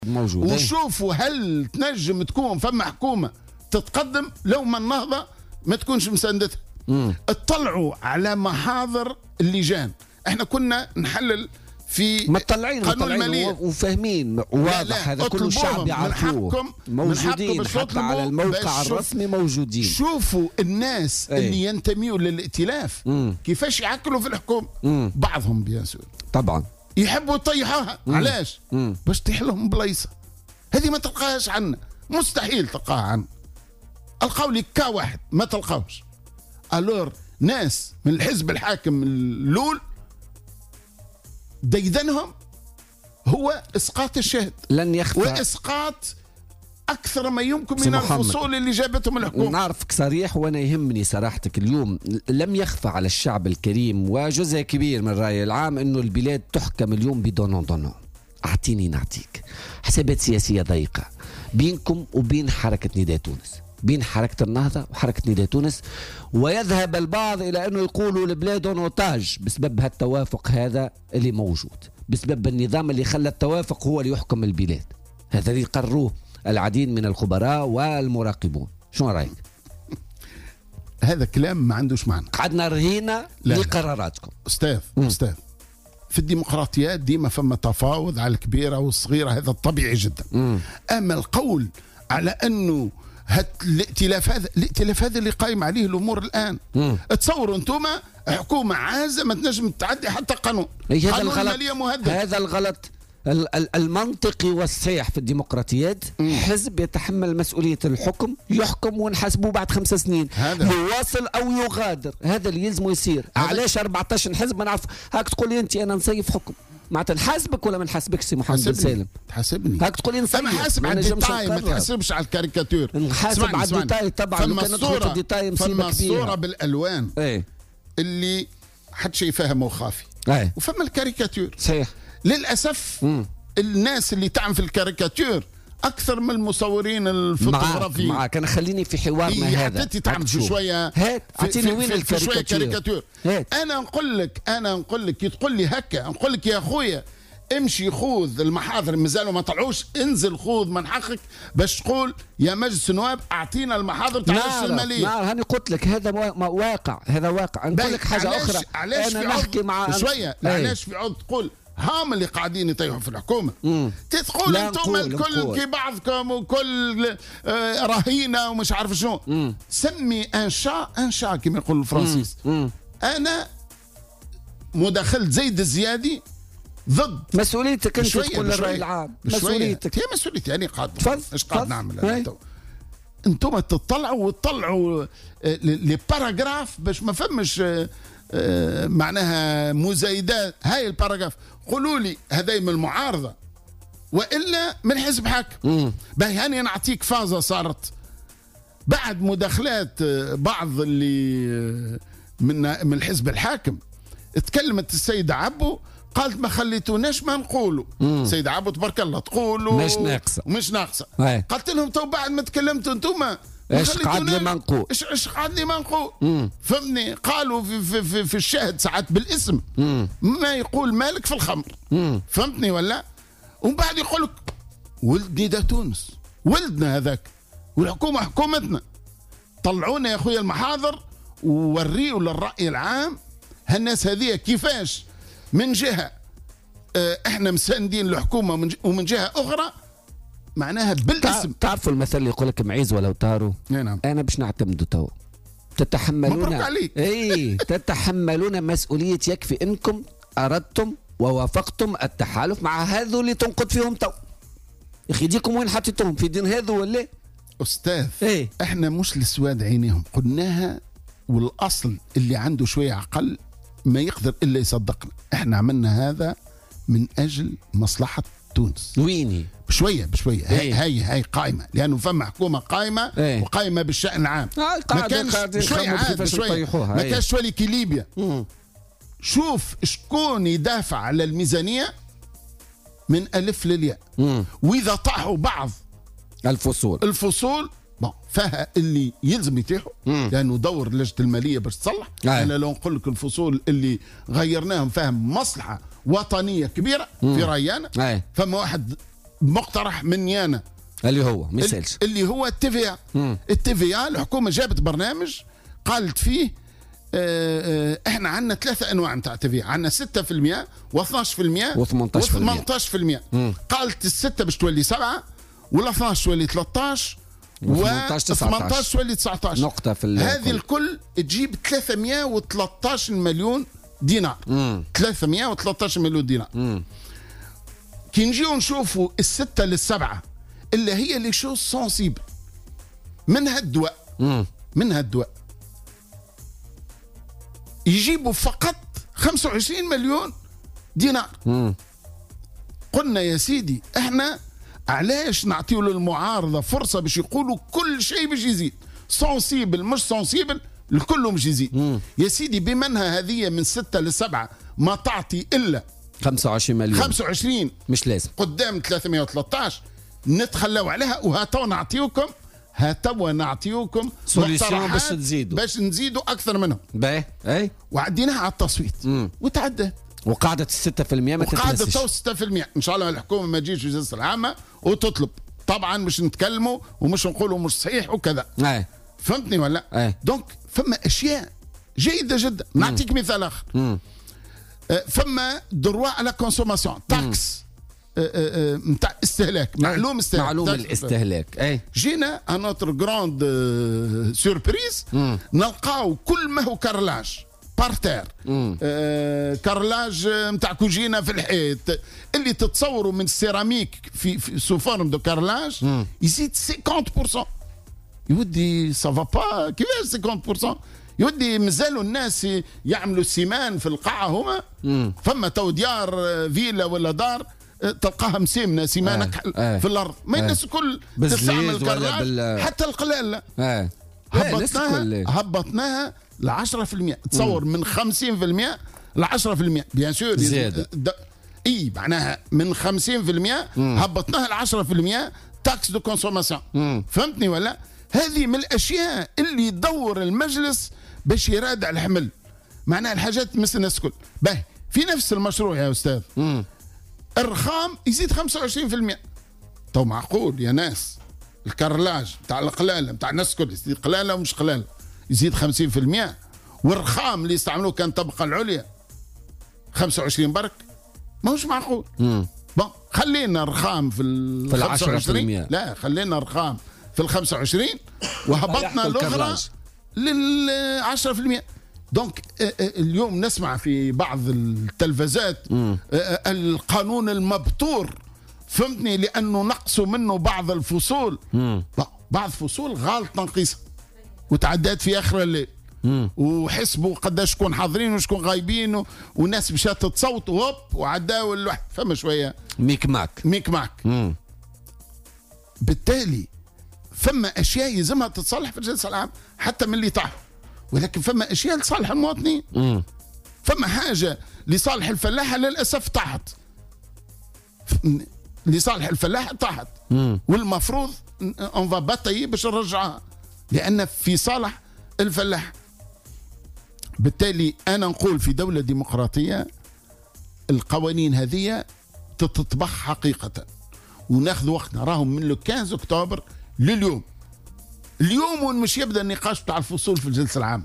موجود. وشوفوا هل تنجم تكون فما حكومة تتقدم لو ما النهضة ما تكونش مساندتها. اطلعوا على محاضر اللجان. احنا كنا نحلل في مطلعين وفاهمين واضح، هذا كل الشعب يعرفوه، موجودين حتى على الموقع الرسمي موجودين. شوفوا الناس اللي ينتميوا للائتلاف كيفاش يعكلوا في الحكومة. بعضهم بيانسور طبعا يحبوا يطيحوها. علاش؟ باش تطيح لهم بلايصة. هذه ما تلقاهاش عنا، مستحيل تلقاها عنا. القوا لي كا واحد ما تلقاوش. الور ناس من الحزب الحاكم الأول ديدنهم هو اسقاط الشهد، لن يخفى، واسقاط اكثر ما يمكن من الفصول اللي جابتهم الحكومه. نعرفك صريح، وانا يهمني صراحتك اليوم. لم يخفى على الشعب الكريم وجزء كبير من الراي العام انه البلاد تحكم اليوم بدون ضنون. اعطيني نعطيك حسابات سياسيه ضيقه بينكم وبين حركه نداء تونس، بين حركة النهضة وحركة نداء تونس، ويذهب البعض إلى أنه يقولوا البلاد نوتاج بسبب هالتوافق هذا اللي موجود، بسبب النظام اللي خلى التوافق هو اللي يحكم البلاد. هذا اللي قرروه العديد من الخبراء والمراقبون. شو رأيك؟ هذا كلام ما عندوش معنى. قعدنا رهينة لقراراتكم. أستاذ في الديمقراطيات ديما فما تفاوض على الكبيرة والصغيرة، هذا طبيعي جدا. أما القول على أنه الائتلاف هذا اللي قايم عليه الامور الان. تصوروا انتم حكومه عازه ما تنجم تعدي حتى قانون الماليه مهدد. هذا الغلط المنطقي والصحيح في الديمقراطيات. حزب يتحمل مسؤوليه الحكم، يحكم ونحاسبوه بعد 5 سنين، يواصل او يغادر. هذا اللي يلزمه يصير. علاش 14 حزب ما نعرف؟ هاك تقول لي انت انا نصيف حكم، معناتها نحاسبك ولا ما نحاسبكش سي محمد بن سالم؟ تحاسبني. هاك تقول لي نصيف. انا حاسب على الديتاي، ما تحاسبش على الكاريكاتير. نحاسب على الديتاي طبعا. فما الصورة بالالوان اللي حد شيء فاهم وخافي، وفما الكاريكاتير. صحيح. للاسف الناس اللي تعمل في الكاريكاتير اكثر من المصورين الفوتوغرافيين. معك انا خليني في حوارنا هذا. انت تعمل شويه اعطيني وين الكاريكاتير. انا نقول لك تقول لي هكا، نقول لك يا اخويا امشي خوذ المحاضر مازالوا ما طلعوش، انزل خوذ من حقك باش تقول يا مجلس النواب اعطينا المحاضر تاع الرأس الماليه. هاني قلت لك هذا واقع، هذا واقع. نقول لك حاجه اخرى. انا نحكي مع شويه. علاش في عود تقول هم اللي قاعدين يطيحوا في الحكومة؟ تقول انتم الكل كي بعضكم وكل رهينة ومش عارف شنو. سمي انشاء كما يقول الفرنسيس. انا مداخلة زيد الزيادي ضد. مسؤوليتك انت تقول للرأي العام. مسؤوليتك. هي مسؤوليتي. يعني ايش قاعد نعمل انا تو؟ انتم تطلعوا لي باراغراف باش ما فمش معناها مزايدات. هاي الباراغراف قولوا لي هذا من المعارضة وإلا من حزب حاكم. باهي هاني نعطيك فازة صارت بعد مداخلات بعض اللي من الحزب الحاكم. تكلمت السيدة عبو قالت ما خليتوناش ما نقولوا. السيدة عبو تبارك الله تقولوا مش ناقصة. قالت لهم تو بعد ما تكلمتوا انتم ايش قعد لي منقول؟ ايش قعد لي منقول؟ فهمني. قالوا في الشاهد ساعات بالاسم ما يقول مالك في الخمر. فهمتني ولا؟ ومن بعد يقول لك ولد نداء تونس، ولدنا هذاك، والحكومه حكومتنا. طلعونا يا اخويا المحاضر ووريوا للراي العام هالناس هذه كيفاش من جهه احنا مساندين الحكومه ومن جهه اخرى معناها بالاسم. تعرفوا المثل اللي يقول لك معيز ولو طاروا. نعم. انا باش نعتمدوا تو تتحملون. تتحملون مسؤوليه. يكفي انكم اردتم ووافقتم التحالف مع هذو اللي تنقد فيهم تو. يا اخي ديكم وين حطيتهم في دين هذو ولا؟ استاذ احنا مش لسواد عينيهم قلناها، والاصل اللي عنده شويه عقل ما يقدر الا يصدقنا. احنا عملنا هذا من اجل مصلحه تونس. ويني بشويه هاي قائمه، لانه فما حكومه قائمه وقائمه بالشان العام. ما كانش شويه ما كانش شويه كي ليبيا. شوف شكون يدافع على الميزانيه من الف للياء. واذا طاحوا بعض الفصول فيها اللي يلزم يتيحوا، لانه دور لجنه الماليه باش تصلح. انا لو نقول لك الفصول اللي غيرناهم فهم مصلحه وطنيه كبيره في رايي انا. فما واحد مقترح مني انا اللي هو ما يسالش، اللي هو التيفيا. التيفيا الحكومه جابت برنامج قالت فيه احنا عندنا 3 انواع نتاع تيفيا، عندنا 6% و12% و18%. قالت ال6 باش تولي 7، وال12 تولي 13 و18 تولي 19 نقطة في هذه الكل تجيب 313 مليون دينار. 313 مليون دينار. كي نجيو نشوفوا ال6 لل7 اللي هي لي شوز سونسيبل منها الدواء يجيبوا فقط 25 مليون دينار. قلنا يا سيدي احنا علاش نعطيو للمعارضة فرصة باش يقولوا كل شيء باش يزيد، سونسيبل مش سونسيبل الكل باش يزيد. يا سيدي بما انها هذه من 6 ل7 ما تعطي الا 25 مليون 25 مش لازم قدام 313 نتخلوا عليها، وهاتوا نعطيوكم سوليسيون باش تزيدوا، باش نزيدوا اكثر منهم. باهي اي وعديناها على التصويت وتعدى، وقاعدة 6% ما تتنسيش. وقاعدة 6%. ان شاء الله الحكومه ما تجيش في الجلسه العامه وتطلب، طبعا مش نتكلموا ومش نقولوا مش صحيح وكذا. فهمتني ولا؟ دونك فما اشياء جيده جدا. نعطيك مثال اخر. فما دروا على كونسوماسيون تاكس نتاع استهلاك، معلوم الاستهلاك. جينا انوتر جراند سوربريز نلقاو كل ما هو كارلاج بارتير، كارلاج نتاع كوجينه في الحيط اللي تتصوروا من السيراميك في سو فورم دو كارلاج يزيد 50%. يودي سافا با كيفاش 50%؟ يودي مازالوا الناس يعملوا السيمان في القاعه هما. فما تو ديار فيلا ولا دار تلقاها مسيمنه سيمانه في الارض، ما الناس الكل تستعمل كراج حتى القلال. هبطناها ل 10%. تصور من 50% ل 10%. بيان سور اي معناها من 50% هبطناها ل 10% تاكس دو كونسوماسيون. فهمتني ولا؟ هذه من الاشياء اللي يدور المجلس باش يرادع الحمل، معناها الحاجات مثل الناس الكل. باهي في نفس المشروع يا استاذ الرخام يزيد 25%. تو معقول يا ناس الكرلاج تاع القلاله تاع الناس الكل يزيد قلاله ومش قلاله يزيد 50%، والرخام اللي يستعملوه كان الطبقه العليا 25 برك؟ ماهوش معقول. بون خلينا الرخام في ال 25%. لا خلينا الرخام في ال 25 وهبطنا الاخرى لل 10%. دونك اليوم نسمع في بعض التلفزات القانون المبتور، فهمتني، لانه نقصوا منه بعض الفصول. بعض فصول غالط تنقيصها وتعدات في اخر الليل، وحسبوا قداش شكون حاضرين وشكون غايبين، والناس مشات تصوت وهوب وعداوا الواحد. فما شويه ميك ماك. بالتالي فما اشياء يلزمها تتصلح في الجلسه العامه حتى من اللي طاح، ولكن فما اشياء لصالح المواطنين. فما حاجه لصالح الفلاحه للاسف طاحت، لصالح الفلاحه طاحت، والمفروض اون فا باتاي باش نرجعها لان في صالح الفلاح. بالتالي انا نقول في دوله ديمقراطيه القوانين هذه تتطبخ حقيقه، وناخذ وقتنا. راهم من لو 15 اكتوبر لليوم، اليوم مش يبدا النقاش بتاع الفصول في الجلسه العامه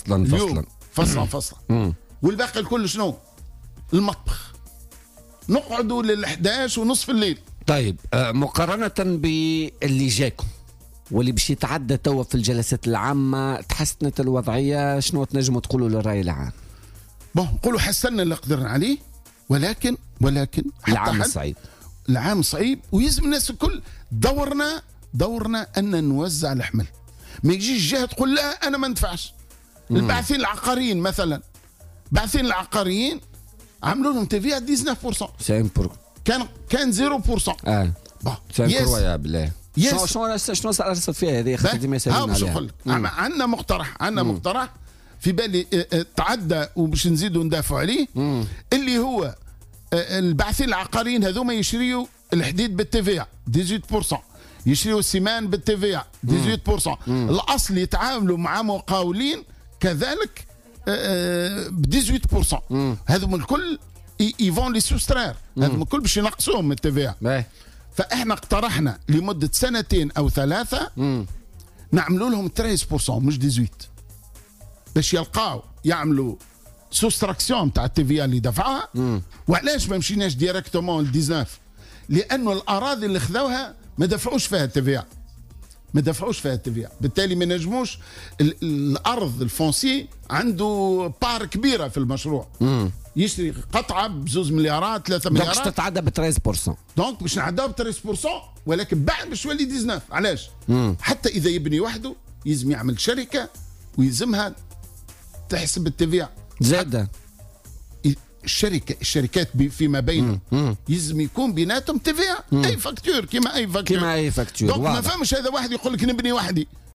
فصلا. والباقي الكل شنو؟ المطبخ. نقعدوا لل11 ونصف الليل. طيب مقارنه باللي جاكم واللي باش يتعدى توا في الجلسات العامه، تحسنت الوضعيه؟ شنو تنجموا تقولوا للراي العام؟ نقولوا حسنا اللي قدرنا عليه، ولكن العام صعيب ويلزم الناس الكل. دورنا ان نوزع الحمل. ما يجيش جهه تقول لا انا ما ندفعش. الباعثين العقاريين مثلا، باعثين العقاريين عملوا لهم تي في 19%. كان 0%. بالله. شنو صارت فيها هذه؟ خدي ما يسالون عليها. عندنا مقترح في بالي تعدى وباش نزيدوا ندافعوا عليه، اللي هو الباعثين العقاريين هذوما يشريوا الحديد بالتي في 18%، يشريوا السمان بالتي في 18%. الاصل يتعاملوا مع مقاولين كذلك ب 18%. هذوما الكل يفون لي سوسترير، هذوما الكل باش ينقصوهم من التي في. فاحنا اقترحنا لمده سنتين او ثلاثه نعملوا لهم 13% مش 18 باش يلقاو يعملوا سوستراكسيون تاع التي في اللي دفعوها. وعلاش ما مشيناش ديريكتومون ل 19؟ لانه الاراضي اللي خذوها ما دفعوش فيها التي في، ما دفعوش فيها التي في، بالتالي ما نجموش. الارض الفونسي عنده بار كبيره في المشروع، يشتري قطعه ب2 مليارات 3 مليارات، دونك تتعدى ب 13%. دونك باش نعداو ب 13%، ولكن بعد باش يولي 19. علاش؟ حتى اذا يبني وحده يلزم يعمل شركه ويلزمها تحسب التي في زاده. الشركات فيما بينهم يلزم يكون بيناتهم تي في اي فاكتور كيما اي فاكتور. كيما اي فاكتور. دونك ما فهمش هذا واحد يقول لك نبني وحدي